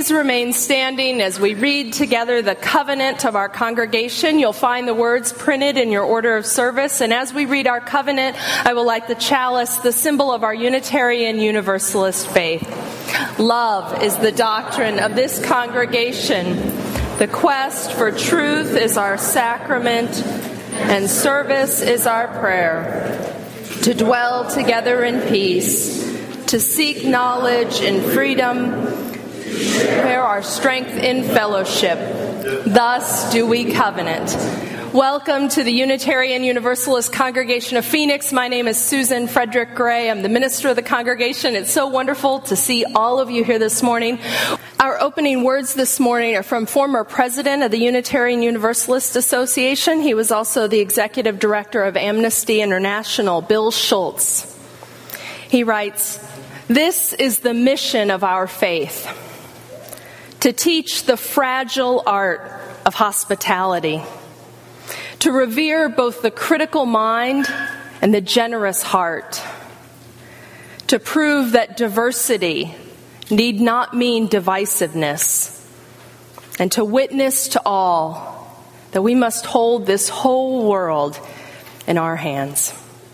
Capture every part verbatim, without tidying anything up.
please remain standing as we read together the covenant of our congregation. You'll find the words printed in your order of service. And as we read our covenant, I will light the chalice, the symbol of our Unitarian Universalist faith. Love is the doctrine of this congregation. The quest for truth is our sacrament, and service is our prayer. To dwell together in peace, to seek knowledge in freedom, prepare our strength in fellowship. Thus do we covenant. Welcome to the Unitarian Universalist Congregation of Phoenix. My name is Susan Frederick Gray. I'm the minister of the congregation. It's so wonderful to see all of you here this morning. Our opening words this morning are from former president of the Unitarian Universalist Association. He was also the executive director of Amnesty International, Bill Schultz. He writes, "This is the mission of our faith, to teach the fragile art of hospitality, to revere both the critical mind and the generous heart, to prove that diversity need not mean divisiveness, and to witness to all that we must hold this whole world in our hands."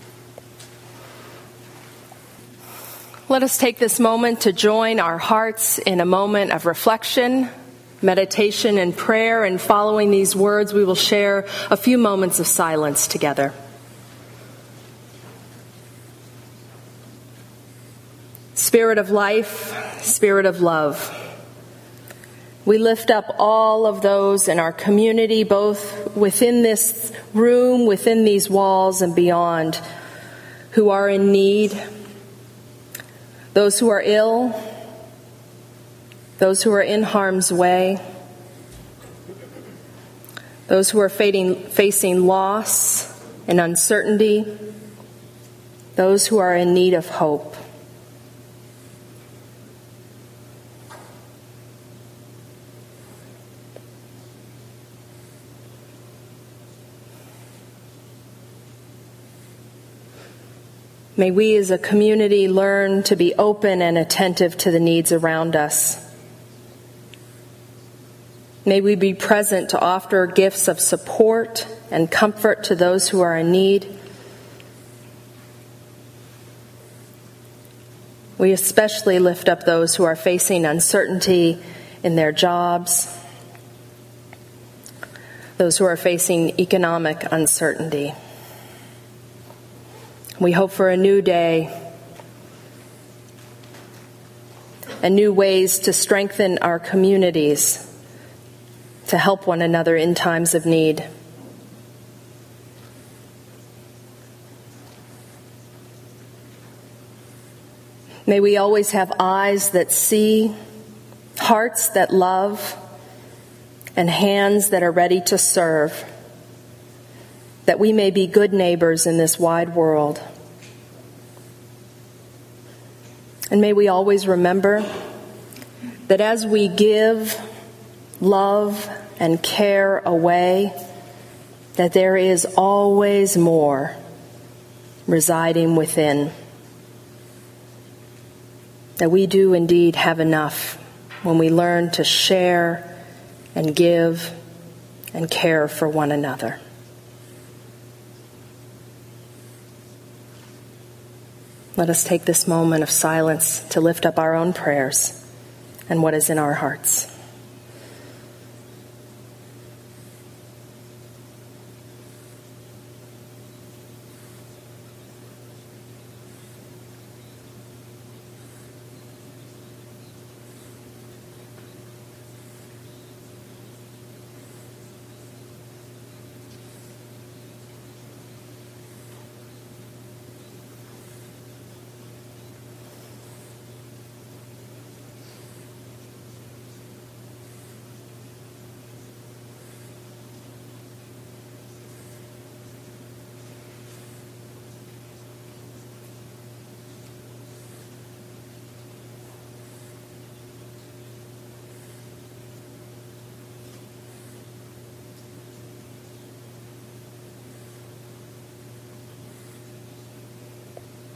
Let us take this moment to join our hearts in a moment of reflection, meditation, and prayer. And following these words, we will share a few moments of silence together. Spirit of life, Spirit of love, we lift up all of those in our community, both within this room, within these walls, and beyond, who are in need. Those who are ill, those who are in harm's way, those who are facing, facing loss and uncertainty, those who are in need of hope. May we as a community learn to be open and attentive to the needs around us. May we be present to offer gifts of support and comfort to those who are in need. We especially lift up those who are facing uncertainty in their jobs, those who are facing economic uncertainty. We hope for a new day and new ways to strengthen our communities, to help one another in times of need. May we always have eyes that see, hearts that love, and hands that are ready to serve, that we may be good neighbors in this wide world. And may we always remember that as we give love and care away, that there is always more residing within. That we do indeed have enough when we learn to share and give and care for one another. Let us take this moment of silence to lift up our own prayers and what is in our hearts.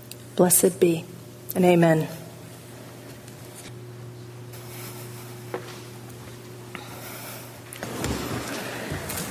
Blessed be, and amen.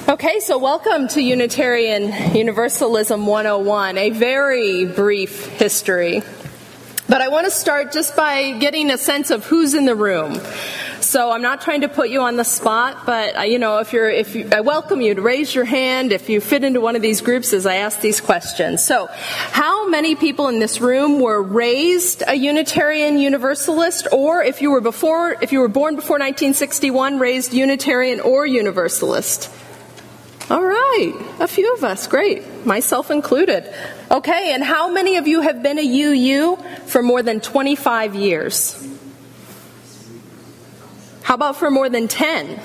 Okay, so welcome to Unitarian Universalism one oh one, a very brief history. But I want to start just by getting a sense of who's in the room. So I'm not trying to put you on the spot, but uh, you know, if you're, if you, I welcome you to raise your hand if you fit into one of these groups as I ask these questions. So, how many people in this room were raised a Unitarian Universalist, or if you were before, if you were born before nineteen sixty-one, raised Unitarian or Universalist? All right, a few of us, great, myself included. Okay, and how many of you have been a U U for more than twenty-five years? How about for more than ten?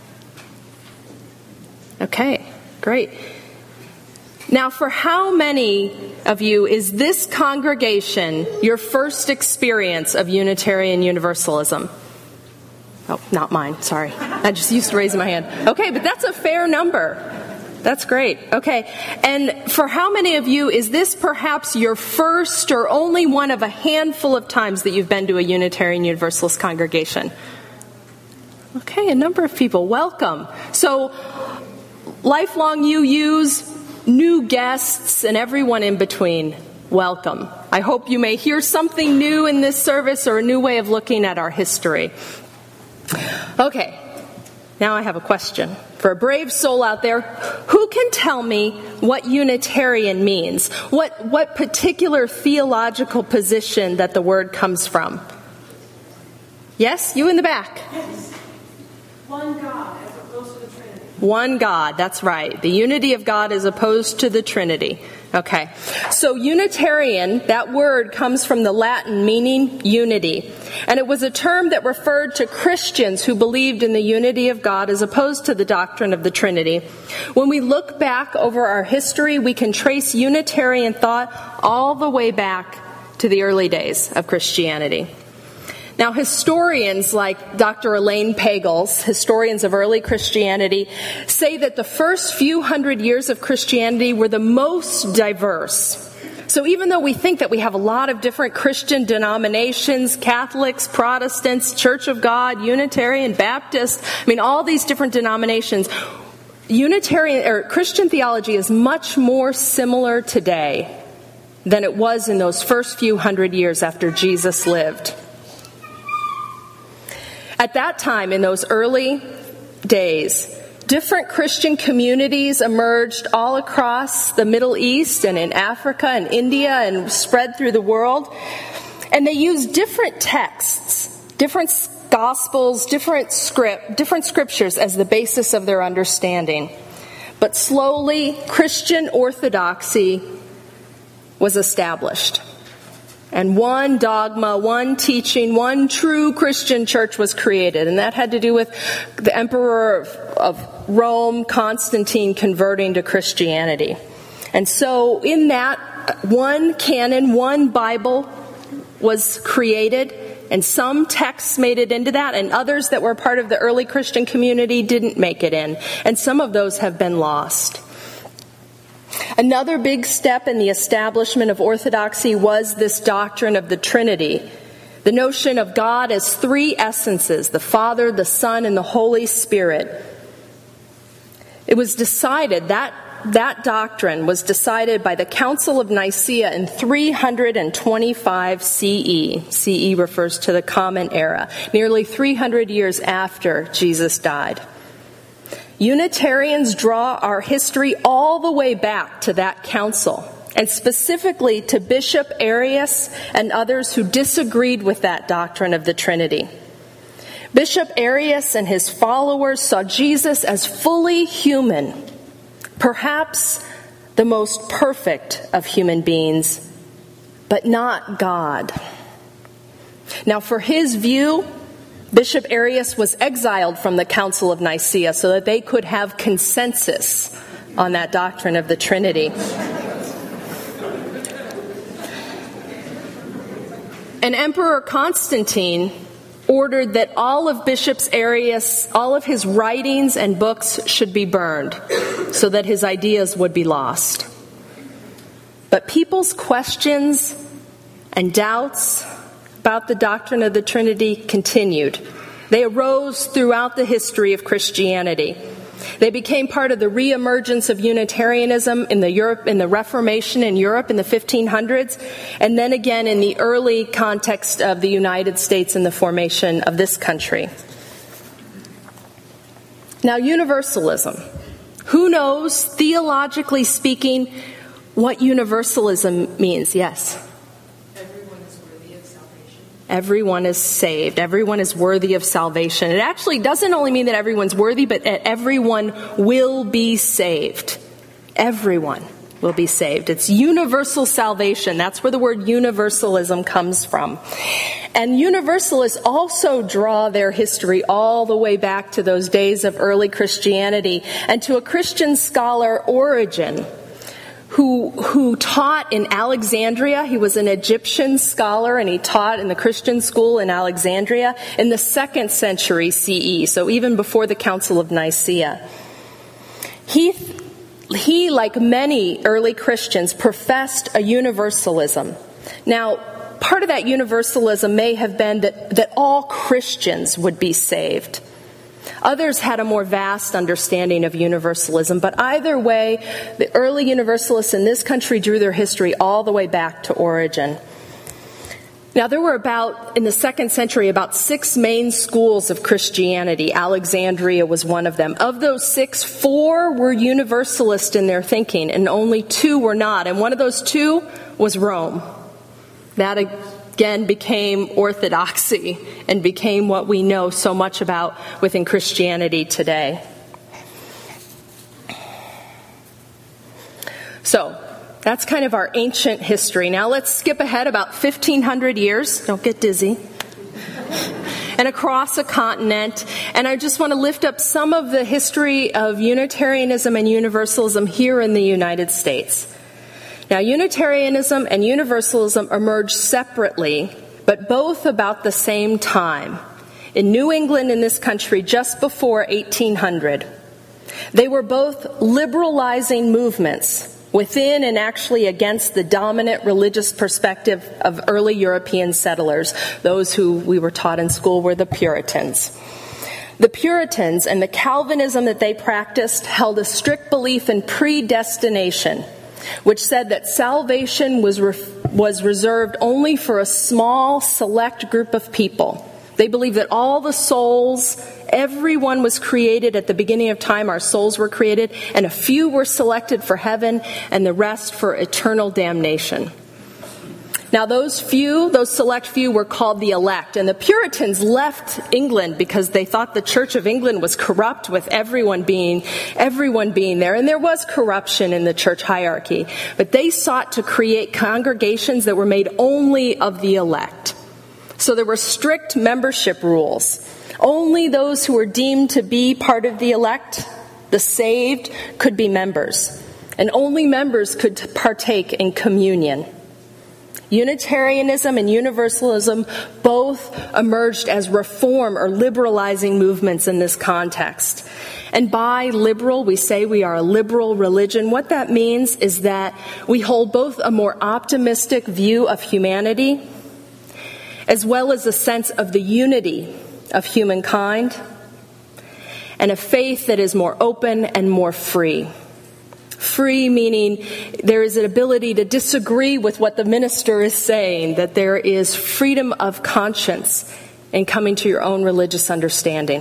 Okay, great. Now, for how many of you is this congregation your first experience of Unitarian Universalism? Oh, not mine, sorry. I just used to raising my hand. Okay, but that's a fair number. That's great. Okay, and for how many of you is this perhaps your first or only one of a handful of times that you've been to a Unitarian Universalist congregation? Okay, a number of people. Welcome. So, lifelong U Us, new guests, and everyone in between, welcome. I hope you may hear something new in this service or a new way of looking at our history. Okay, now I have a question. For a brave soul out there, who can tell me what Unitarian means? What, what particular theological position that the word comes from? Yes, you in the back. One God as opposed to the Trinity. One God, that's right. The unity of God as opposed to the Trinity. Okay. So Unitarian, that word comes from the Latin meaning unity. And it was a term that referred to Christians who believed in the unity of God as opposed to the doctrine of the Trinity. When we look back over our history, we can trace Unitarian thought all the way back to the early days of Christianity. Now, historians like Doctor Elaine Pagels, historians of early Christianity, say that the first few hundred years of Christianity were the most diverse. So even though we think that we have a lot of different Christian denominations, Catholics, Protestants, Church of God, Unitarian, Baptist, I mean, all these different denominations, Unitarian or Christian theology is much more similar today than it was in those first few hundred years after Jesus lived. At that time, in those early days, different Christian communities emerged all across the Middle East and in Africa and India and spread through the world. And they used different texts, different gospels, different script, different scriptures as the basis of their understanding. But slowly, Christian orthodoxy was established. And one dogma, one teaching, one true Christian church was created. And that had to do with the emperor of Rome, Constantine, converting to Christianity. And so in that, one canon, one Bible was created. And some texts made it into that. And others that were part of the early Christian community didn't make it in. And some of those have been lost. Another big step in the establishment of orthodoxy was this doctrine of the Trinity, the notion of God as three essences, the Father, the Son, and the Holy Spirit. It was decided, that, that doctrine was decided by the Council of Nicaea in three twenty-five C E. C E refers to the Common Era, nearly three hundred years after Jesus died. Unitarians draw our history all the way back to that council, and specifically to Bishop Arius and others who disagreed with that doctrine of the Trinity. Bishop Arius and his followers saw Jesus as fully human, perhaps the most perfect of human beings, but not God. Now, for his view, Bishop Arius was exiled from the Council of Nicaea so that they could have consensus on that doctrine of the Trinity. And Emperor Constantine ordered that all of Bishop Arius, all of his writings and books should be burned so that his ideas would be lost. But people's questions and doubts about the doctrine of the Trinity continued. They arose throughout the history of Christianity. They became part of the reemergence of Unitarianism in the Europe, in the Reformation in Europe in the fifteen hundreds, and then again in the early context of the United States and the formation of this country. Now, universalism. Who knows, theologically speaking, what universalism means? Yes? Everyone is worthy of salvation. Everyone is saved. Everyone is worthy of salvation. It actually doesn't only mean that everyone's worthy, but that everyone will be saved. Everyone will be saved. It's universal salvation. That's where the word universalism comes from. And universalists also draw their history all the way back to those days of early Christianity and to a Christian scholar, Origen, who who taught in Alexandria. He was an Egyptian scholar, and he taught in the Christian school in Alexandria in the second century C E, so even before the Council of Nicaea. He, he, like many early Christians, professed a universalism. Now, part of that universalism may have been that, that all Christians would be saved. Others had a more vast understanding of universalism, but either way, the early universalists in this country drew their history all the way back to Origen. Now, there were about, in the second century, about six main schools of Christianity. Alexandria was one of them. Of those six, four were universalist in their thinking, and only two were not. And one of those two was Rome. That again became orthodoxy and became what we know so much about within Christianity today. So, that's kind of our ancient history. Now let's skip ahead about fifteen hundred years. Don't get dizzy. And across a continent. And I just want to lift up some of the history of Unitarianism and Universalism here in the United States. Now, Unitarianism and Universalism emerged separately, but both about the same time, in New England in this country just before eighteen hundred. They were both liberalizing movements within and actually against the dominant religious perspective of early European settlers. Those who we were taught in school were the Puritans. The Puritans and the Calvinism that they practiced held a strict belief in predestination, which said that salvation was re- was reserved only for a small, select group of people. They believed that all the souls, everyone was created at the beginning of time, our souls were created, and a few were selected for heaven, and the rest for eternal damnation. Now those few, those select few were called the elect, and the Puritans left England because they thought the Church of England was corrupt with everyone being, everyone being there, and there was corruption in the church hierarchy. But they sought to create congregations that were made only of the elect. So there were strict membership rules. Only those who were deemed to be part of the elect, the saved, could be members. And only members could partake in communion. Unitarianism and Universalism both emerged as reform or liberalizing movements in this context. And by liberal, we say we are a liberal religion. What that means is that we hold both a more optimistic view of humanity, as well as a sense of the unity of humankind, and a faith that is more open and more free. Free meaning there is an ability to disagree with what the minister is saying, that there is freedom of conscience in coming to your own religious understanding.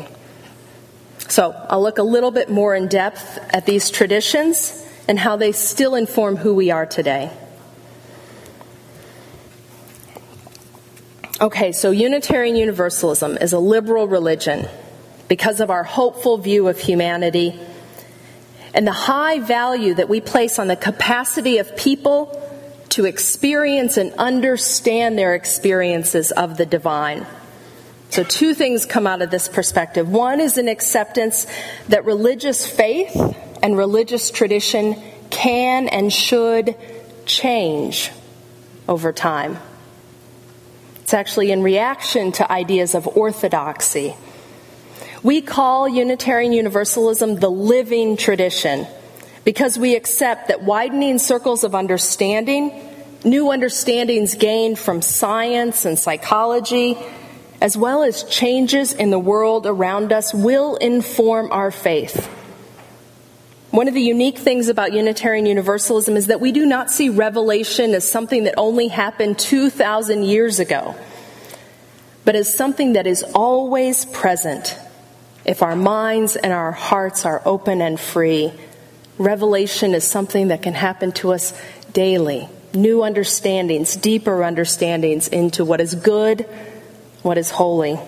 So I'll look a little bit more in depth at these traditions and how they still inform who we are today. Okay, so Unitarian Universalism is a liberal religion because of our hopeful view of humanity and the high value that we place on the capacity of people to experience and understand their experiences of the divine. So two things come out of this perspective. One is an acceptance that religious faith and religious tradition can and should change over time. It's actually in reaction to ideas of orthodoxy. We call Unitarian Universalism the living tradition because we accept that widening circles of understanding, new understandings gained from science and psychology, as well as changes in the world around us, will inform our faith. One of the unique things about Unitarian Universalism is that we do not see revelation as something that only happened two thousand years ago, but as something that is always present if our minds and our hearts are open and free. Revelation is something that can happen to us daily. New understandings, deeper understandings into what is good, what is holy.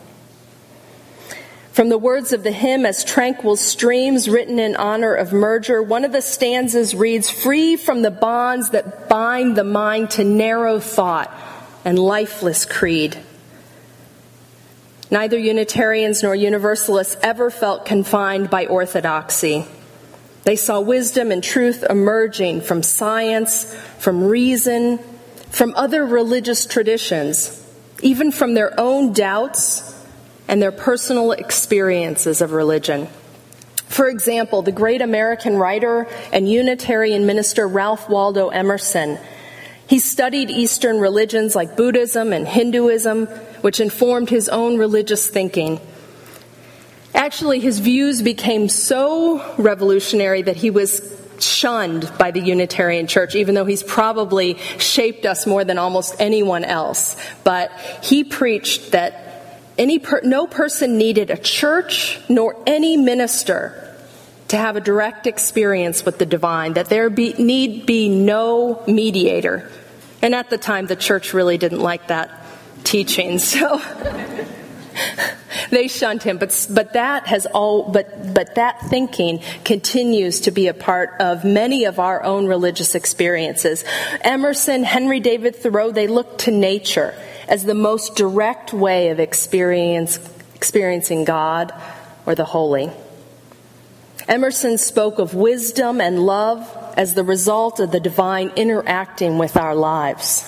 From the words of the hymn, As Tranquil Streams, written in honor of merger, one of the stanzas reads, "Free from the bonds that bind the mind to narrow thought and lifeless creed." Neither Unitarians nor Universalists ever felt confined by orthodoxy. They saw wisdom and truth emerging from science, from reason, from other religious traditions, even from their own doubts and their personal experiences of religion. For example, the great American writer and Unitarian minister Ralph Waldo Emerson, he studied Eastern religions like Buddhism and Hinduism, which informed his own religious thinking. Actually, his views became so revolutionary that he was shunned by the Unitarian Church, even though he's probably shaped us more than almost anyone else. But he preached that any per- no person needed a church nor any minister to have a direct experience with the divine, that there be, need be no mediator. And at the time, the church really didn't like that teaching, so they shunned him. But but that has all but but that thinking continues to be a part of many of our own religious experiences. Emerson, Henry David Thoreau, they looked to nature as the most direct way of experience, experiencing God or the holy. Emerson spoke of wisdom and love as the result of the divine interacting with our lives.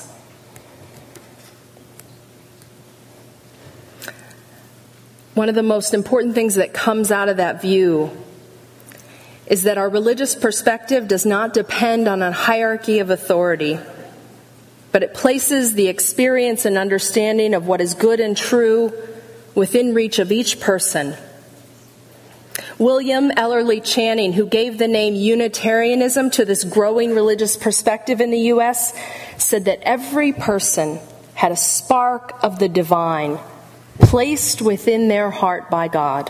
One of the most important things that comes out of that view is that our religious perspective does not depend on a hierarchy of authority, but it places the experience and understanding of what is good and true within reach of each person. William Ellery Channing, who gave the name Unitarianism to this growing religious perspective in the U S, said that every person had a spark of the divine placed within their heart by God.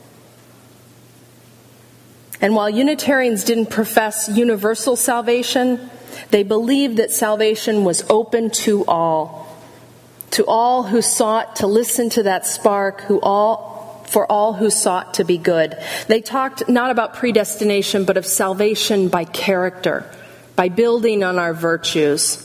And while Unitarians didn't profess universal salvation, they believed that salvation was open to all, to all who sought to listen to that spark, who all, for all who sought to be good. They talked not about predestination, but of salvation by character, by building on our virtues.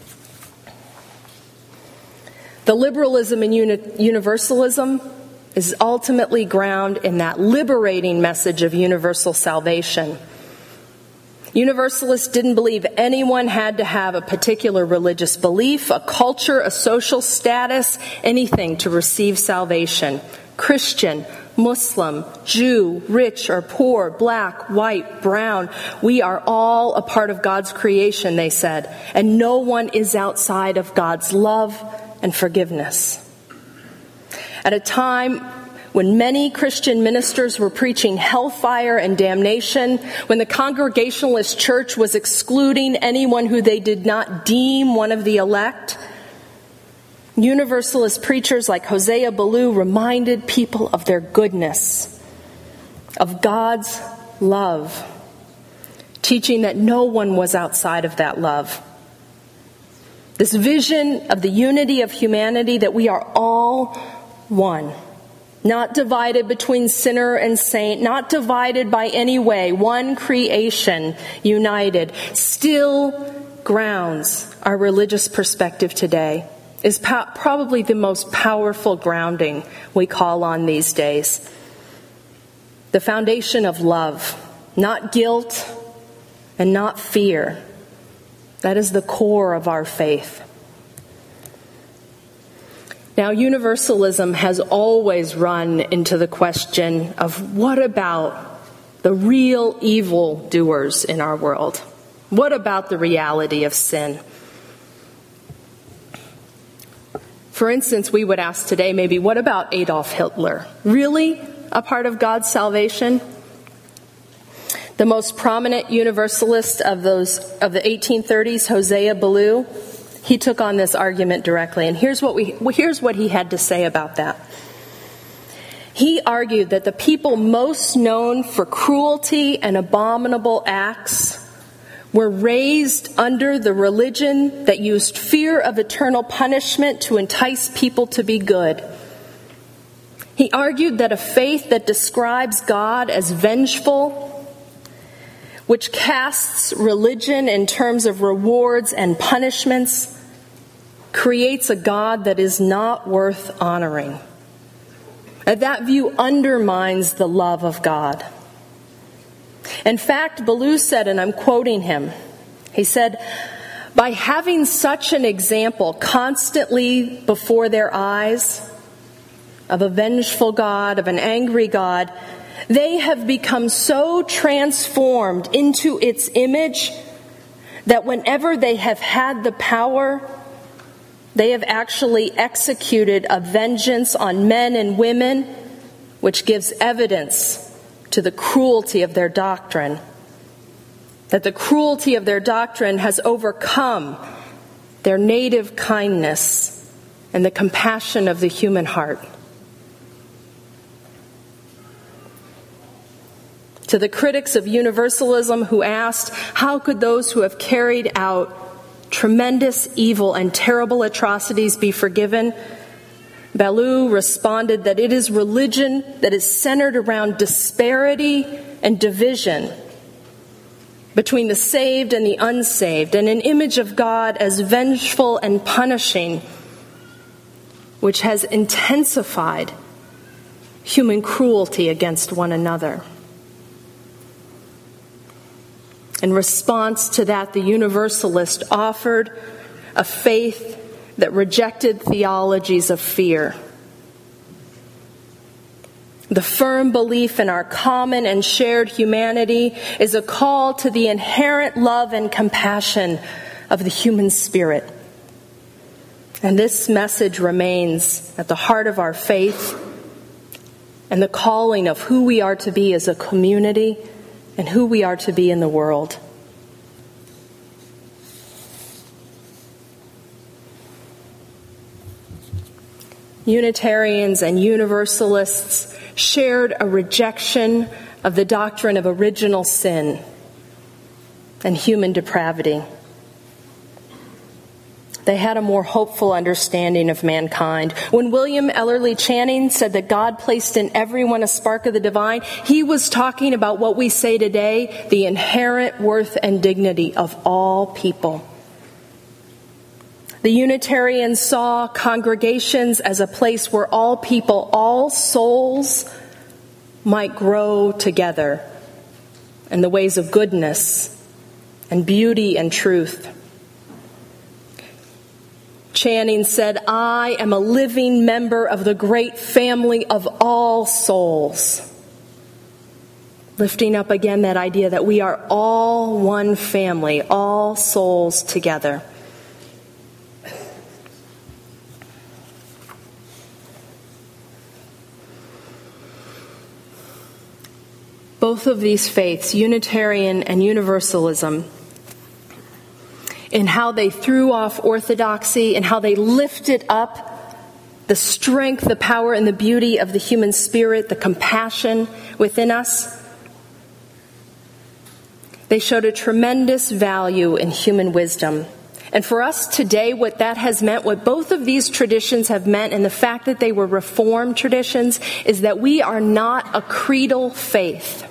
The liberalism in uni- universalism is ultimately ground in that liberating message of universal salvation. Universalists didn't believe anyone had to have a particular religious belief, a culture, a social status, anything to receive salvation. Christian, Muslim, Jew, rich or poor, black, white, brown, we are all a part of God's creation, they said, and no one is outside of God's love and forgiveness. At a time when many Christian ministers were preaching hellfire and damnation, when the Congregationalist church was excluding anyone who they did not deem one of the elect, Universalist preachers like Hosea Ballou reminded people of their goodness, of God's love, teaching that no one was outside of that love. This vision of the unity of humanity, that we are all one, not divided between sinner and saint, not divided by any way, one creation, united, still grounds our religious perspective today, is po- probably the most powerful grounding we call on these days. The foundation of love, not guilt and not fear. That is the core of our faith. Now, universalism has always run into the question of what about the real evildoers in our world? What about the reality of sin? For instance, we would ask today maybe, what about Adolf Hitler? Really a part of God's salvation? The most prominent universalist of those of the eighteen thirties, Hosea Ballou, he took on this argument directly. And here's what we here's what he had to say about that. He argued that the people most known for cruelty and abominable acts were raised under the religion that used fear of eternal punishment to entice people to be good. He argued that a faith that describes God as vengeful, which casts religion in terms of rewards and punishments, creates a God that is not worth honoring. And that view undermines the love of God. In fact, Ballou said, and I'm quoting him, he said, by having such an example constantly before their eyes of a vengeful God, of an angry God, they have become so transformed into its image that whenever they have had the power, they have actually executed a vengeance on men and women, which gives evidence to the cruelty of their doctrine. That the cruelty of their doctrine has overcome their native kindness and the compassion of the human heart. To the critics of universalism who asked, how could those who have carried out tremendous evil and terrible atrocities be forgiven? Ballou responded that it is religion that is centered around disparity and division between the saved and the unsaved, and an image of God as vengeful and punishing, which has intensified human cruelty against one another. In response to that, the Universalist offered a faith that rejected theologies of fear. The firm belief in our common and shared humanity is a call to the inherent love and compassion of the human spirit. And this message remains at the heart of our faith and the calling of who we are to be as a community and who we are to be in the world. Unitarians and Universalists shared a rejection of the doctrine of original sin and human depravity. They had a more hopeful understanding of mankind. When William Ellery Channing said that God placed in everyone a spark of the divine, he was talking about what we say today, the inherent worth and dignity of all people. The Unitarians saw congregations as a place where all people, all souls, might grow together in the ways of goodness and beauty and truth. Channing said, I am a living member of the great family of all souls. Lifting up again that idea that we are all one family, all souls together. Both of these faiths, Unitarian and Universalism, in how they threw off orthodoxy and how they lifted up the strength, the power, and the beauty of the human spirit, the compassion within us. They showed a tremendous value in human wisdom. And for us today, what that has meant, what both of these traditions have meant, and the fact that they were Reformed traditions, is that we are not a creedal faith.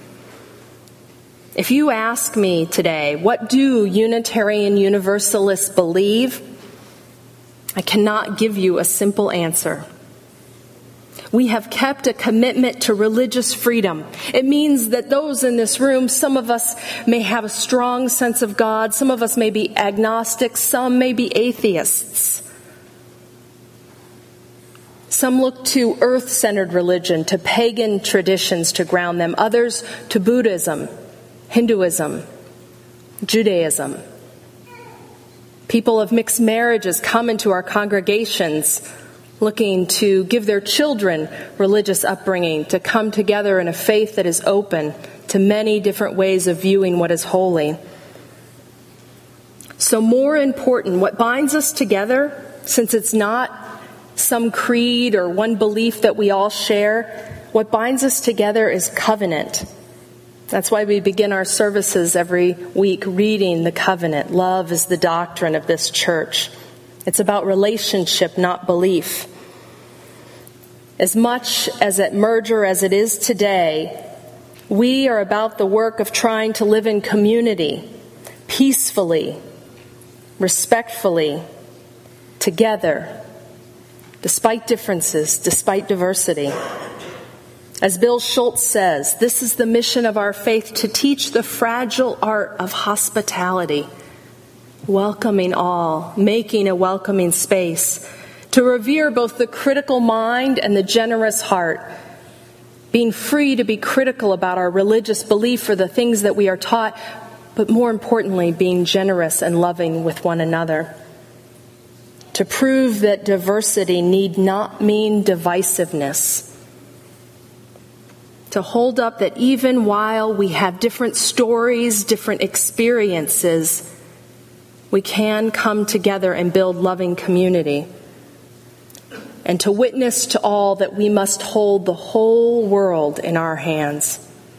If you ask me today, what do Unitarian Universalists believe? I cannot give you a simple answer. We have kept a commitment to religious freedom. It means that those in this room, some of us may have a strong sense of God, some of us may be agnostics, some may be atheists. Some look to earth-centered religion, to pagan traditions to ground them, others to Buddhism, Hinduism, Judaism. People of mixed marriages come into our congregations looking to give their children religious upbringing, to come together in a faith that is open to many different ways of viewing what is holy. So more important, what binds us together, since it's not some creed or one belief that we all share, what binds us together is covenant. That's why we begin our services every week reading the covenant. Love is the doctrine of this church. It's about relationship, not belief. As much as at Merger as it is today, we are about the work of trying to live in community, peacefully, respectfully, together, despite differences, despite diversity. As Bill Schultz says, this is the mission of our faith, to teach the fragile art of hospitality, welcoming all, making a welcoming space, to revere both the critical mind and the generous heart, being free to be critical about our religious belief for the things that we are taught, but more importantly, being generous and loving with one another. To prove that diversity need not mean divisiveness. To hold up that even while we have different stories, different experiences, we can come together and build loving community. And to witness to all that we must hold the whole world in our hands.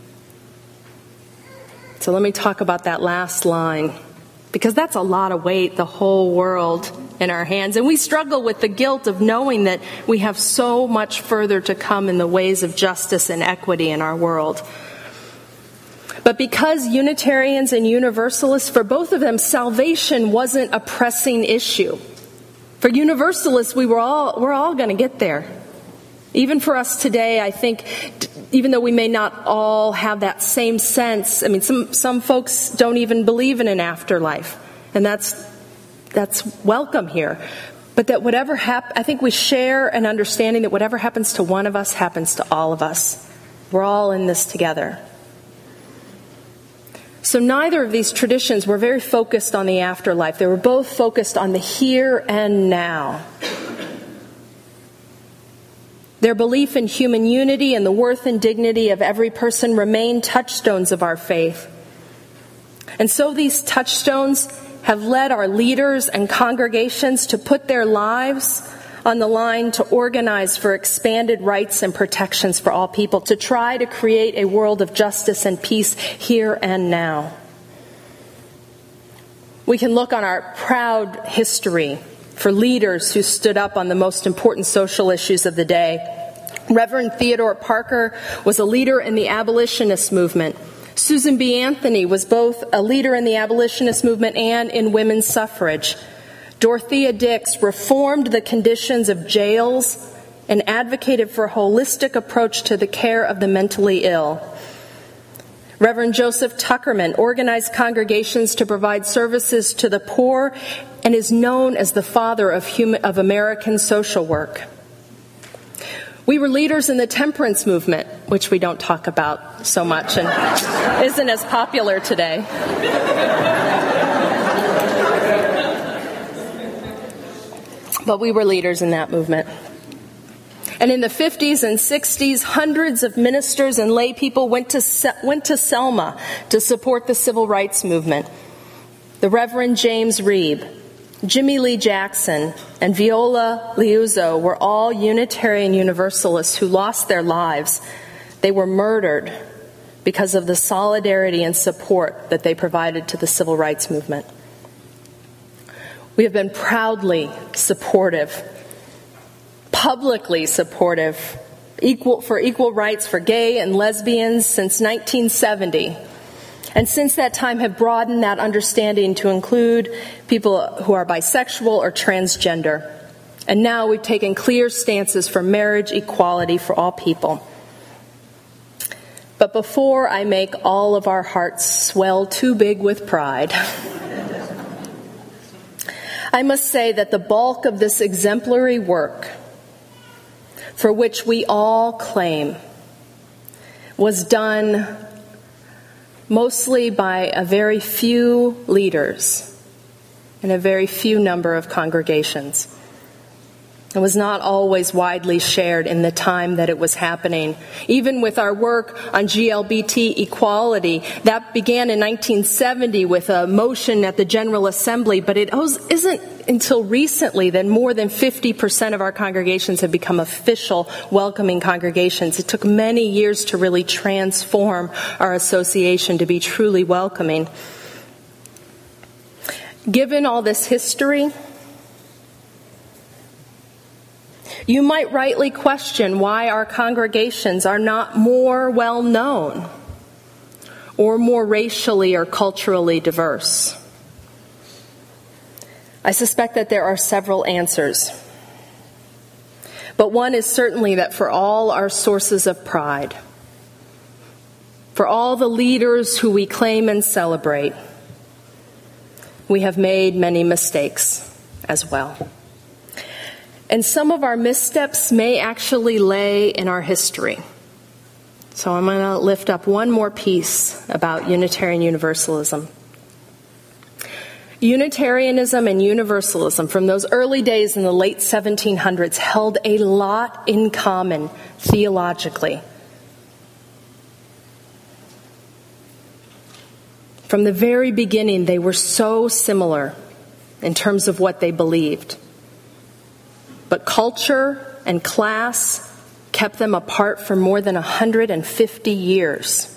So let me talk about that last line, because that's a lot of weight, the whole world in our hands. And we struggle with the guilt of knowing that we have so much further to come in the ways of justice and equity in our world. But because Unitarians and Universalists, for both of them, salvation wasn't a pressing issue. For Universalists, we were all, we're all going to get there. Even for us today, I think, even though we may not all have that same sense, I mean, some, some folks don't even believe in an afterlife. And that's, that's welcome here. But that whatever hap- I think we share an understanding that whatever happens to one of us happens to all of us. We're all in this together. So neither of these traditions were very focused on the afterlife. They were both focused on the here and now. Their belief in human unity and the worth and dignity of every person remain touchstones of our faith. And so these touchstones have led our leaders and congregations to put their lives on the line to organize for expanded rights and protections for all people, to try to create a world of justice and peace here and now. We can look on our proud history for leaders who stood up on the most important social issues of the day. Reverend Theodore Parker was a leader in the abolitionist movement. Susan B. Anthony was both a leader in the abolitionist movement and in women's suffrage. Dorothea Dix reformed the conditions of jails and advocated for a holistic approach to the care of the mentally ill. Reverend Joseph Tuckerman organized congregations to provide services to the poor and is known as the father of, human, of American social work. We were leaders in the temperance movement, which we don't talk about so much and isn't as popular today. But we were leaders in that movement. And in the fifties and sixties, hundreds of ministers and lay people went to, went to Selma to support the civil rights movement. The Reverend James Reeb, Jimmy Lee Jackson, and Viola Liuzzo were all Unitarian Universalists who lost their lives. They were murdered because of the solidarity and support that they provided to the civil rights movement. We have been proudly supportive, publicly supportive, equal for equal rights for gay and lesbians since nineteen seventy. And since that time have broadened that understanding to include people who are bisexual or transgender. And now we've taken clear stances for marriage equality for all people. But before I make all of our hearts swell too big with pride, I must say that the bulk of this exemplary work, for which we all claim, was done mostly by a very few leaders and a very few number of congregations. It was not always widely shared in the time that it was happening. Even with our work on G L B T equality, that began in nineteen seventy with a motion at the General Assembly, but it isn't until recently that more than fifty percent of our congregations have become official welcoming congregations. It took many years to really transform our association to be truly welcoming. Given all this history, you might rightly question why our congregations are not more well known or more racially or culturally diverse. I suspect that there are several answers. But one is certainly that for all our sources of pride, for all the leaders who we claim and celebrate, we have made many mistakes as well. And some of our missteps may actually lay in our history. So I'm going to lift up one more piece about Unitarian Universalism. Unitarianism and Universalism from those early days in the late seventeen hundreds held a lot in common theologically. From the very beginning, they were so similar in terms of what they believed. But culture and class kept them apart for more than one hundred fifty years.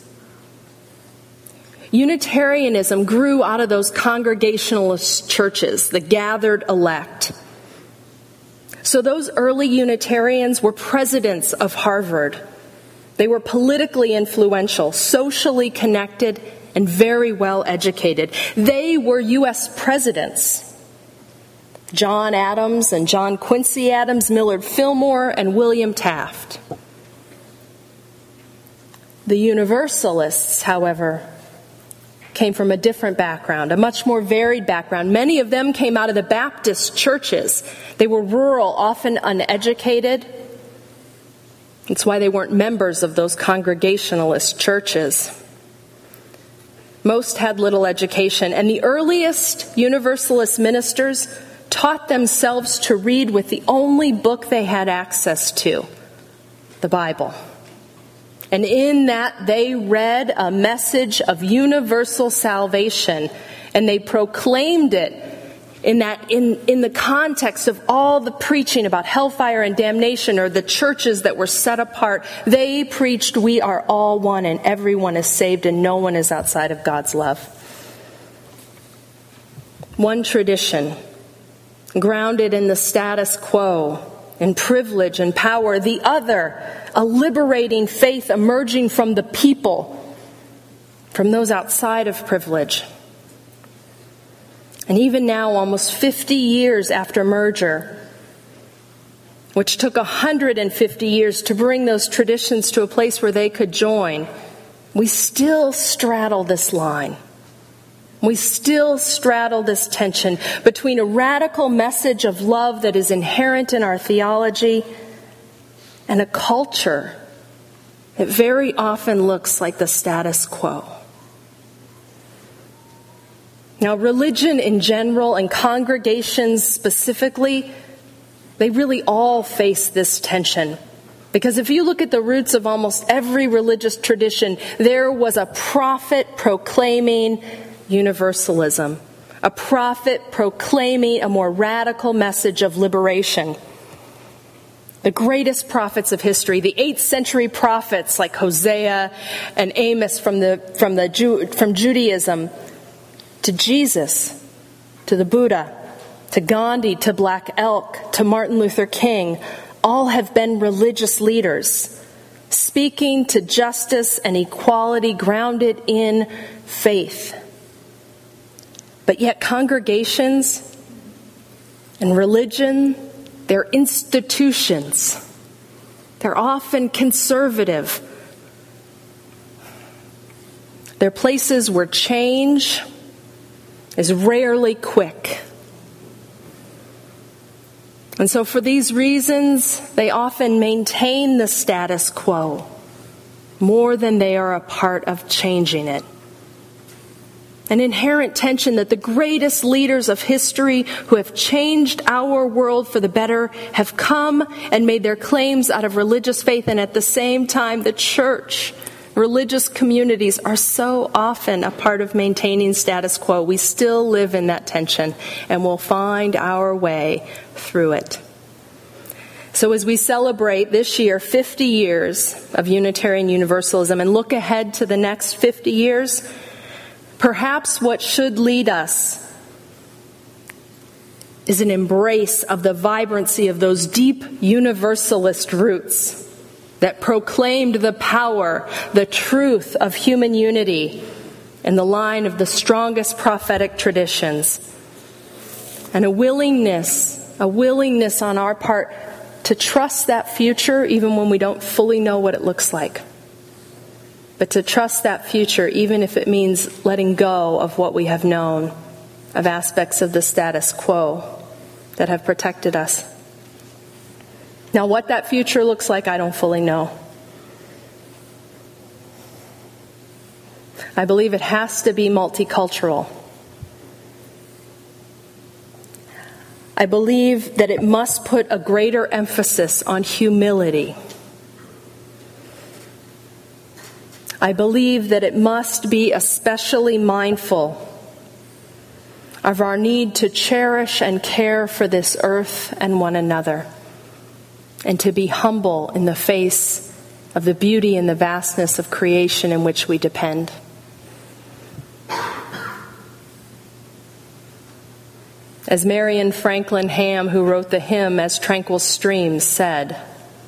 Unitarianism grew out of those Congregationalist churches, the gathered elect. So those early Unitarians were presidents of Harvard. They were politically influential, socially connected, and very well educated. They were U S presidents. John Adams and John Quincy Adams, Millard Fillmore, and William Taft. The Universalists, however, came from a different background, a much more varied background. Many of them came out of the Baptist churches. They were rural, often uneducated. That's why they weren't members of those Congregationalist churches. Most had little education, and the earliest Universalist ministers taught themselves to read with the only book they had access to, the Bible. And in that they read a message of universal salvation, and they proclaimed it in that in, in the context of all the preaching about hellfire and damnation, or the churches that were set apart. They preached, we are all one and everyone is saved and no one is outside of God's love. One tradition, grounded in the status quo, in privilege and power. The other, a liberating faith emerging from the people, from those outside of privilege. And even now, almost fifty years after merger, which took one hundred fifty years to bring those traditions to a place where they could join, we still straddle this line. We still straddle this tension between a radical message of love that is inherent in our theology and a culture that very often looks like the status quo. Now, religion in general and congregations specifically, they really all face this tension. Because if you look at the roots of almost every religious tradition, there was a prophet proclaiming universalism, a prophet proclaiming a more radical message of liberation. The greatest prophets of history, the eighth century prophets like Hosea and Amos from the from the Jew, from Judaism, to Jesus, to the Buddha, to Gandhi, to Black Elk, to Martin Luther King, all have been religious leaders, speaking to justice and equality grounded in faith. But yet congregations and religion, they're institutions. They're often conservative. They're places where change is rarely quick. And so for these reasons, they often maintain the status quo more than they are a part of changing it. An inherent tension that the greatest leaders of history who have changed our world for the better have come and made their claims out of religious faith, and at the same time the church, religious communities are so often a part of maintaining status quo. We still live in that tension, and we'll find our way through it. So as we celebrate this year fifty years of Unitarian Universalism and look ahead to the next fifty years, perhaps what should lead us is an embrace of the vibrancy of those deep universalist roots that proclaimed the power, the truth of human unity in the line of the strongest prophetic traditions. And a willingness, a willingness on our part to trust that future even when we don't fully know what it looks like. But to trust that future even if it means letting go of what we have known, of aspects of the status quo that have protected us. Now, what that future looks like, I don't fully know. I believe it has to be multicultural. I believe that it must put a greater emphasis on humility. I believe that it must be especially mindful of our need to cherish and care for this earth and one another, and to be humble in the face of the beauty and the vastness of creation in which we depend. As Marion Franklin Ham, who wrote the hymn As Tranquil Streams, said,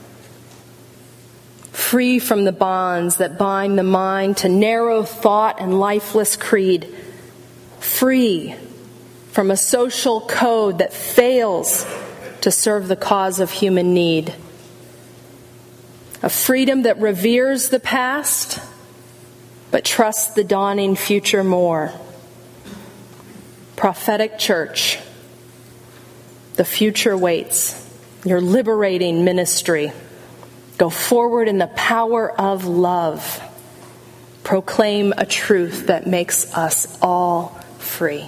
"Free from the bonds that bind the mind to narrow thought and lifeless creed, free from a social code that fails to serve the cause of human need, a freedom that reveres the past but trusts the dawning future more. Prophetic Church, the future waits. Your liberating ministry. Go forward in the power of love. Proclaim a truth that makes us all free."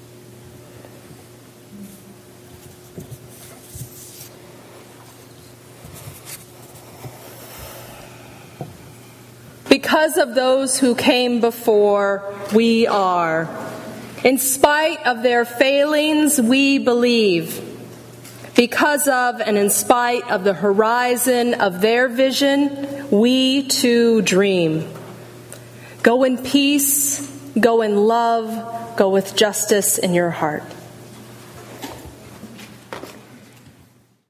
Because of those who came before, we are. In spite of their failings, we believe. Because of and in spite of the horizon of their vision, we too dream. Go in peace, go in love, go with justice in your heart.